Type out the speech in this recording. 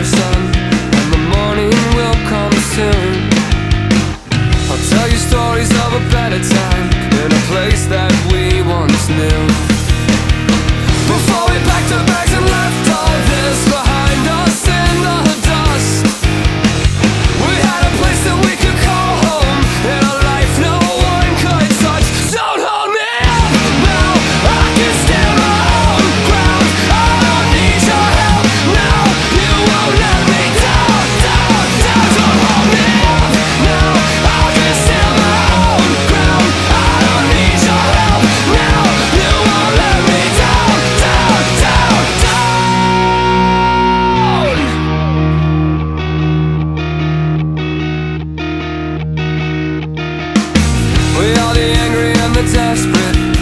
our sun, and the morning will come soon. I'll tell you stories of a better time in a place that we once knew. Before we packed our bags and left all this behind us in the dust, we had a place that we could call home in a life no one could touch. Don't hold me up now, I can stand my own ground. I don't need your help now, you won't let me down, down, down. Don't hold me up now, I can stand my own ground. I don't need your help now, you won't let me down, down, down, down. We are the angry and the desperate,